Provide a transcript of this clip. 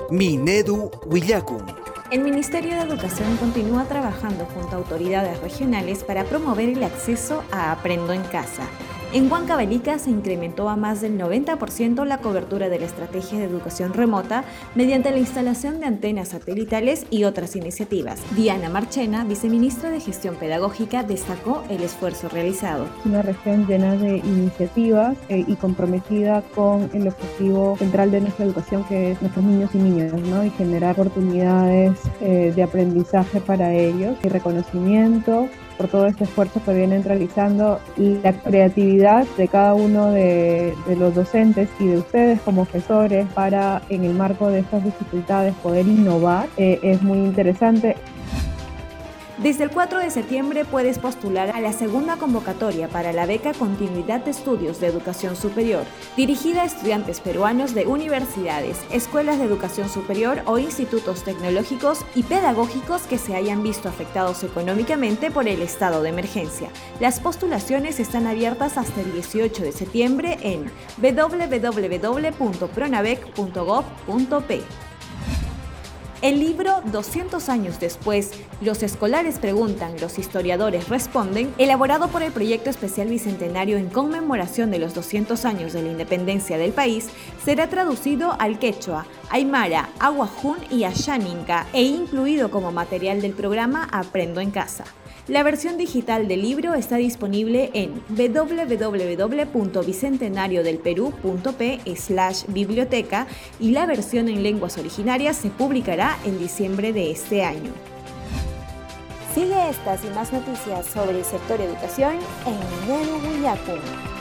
Minedu Willacum. El Ministerio de Educación continúa trabajando junto a autoridades regionales para promover el acceso a Aprendo en Casa. En Huancavelica se incrementó a más del 90% la cobertura de la estrategia de educación remota mediante la instalación de antenas satelitales y otras iniciativas. Diana Marchena, viceministra de Gestión Pedagógica, destacó el esfuerzo realizado. Una región llena de iniciativas y comprometida con el objetivo central de nuestra educación, que es nuestros niños y niñas, ¿no? Y generar oportunidades de aprendizaje para ellos y reconocimiento por todo este esfuerzo que vienen realizando, y la creatividad de cada uno de los docentes y de ustedes como profesores para, en el marco de estas dificultades, poder innovar, es muy interesante. Desde el 4 de septiembre puedes postular a la segunda convocatoria para la beca Continuidad de Estudios de Educación Superior, dirigida a estudiantes peruanos de universidades, escuelas de educación superior o institutos tecnológicos y pedagógicos que se hayan visto afectados económicamente por el estado de emergencia. Las postulaciones están abiertas hasta el 18 de septiembre en www.pronavec.gov.p. El libro 200 años después, los escolares preguntan, los historiadores responden, elaborado por el Proyecto Especial Bicentenario en conmemoración de los 200 años de la independencia del país, será traducido al quechua, aymara, aguajún y ayaninca e incluido como material del programa Aprendo en Casa. La versión digital del libro está disponible en www.bicentenariodelperú.p/biblioteca y la versión en lenguas originarias se publicará en diciembre de este año. Sigue estas y más noticias sobre el sector educación en Minedu Willacum.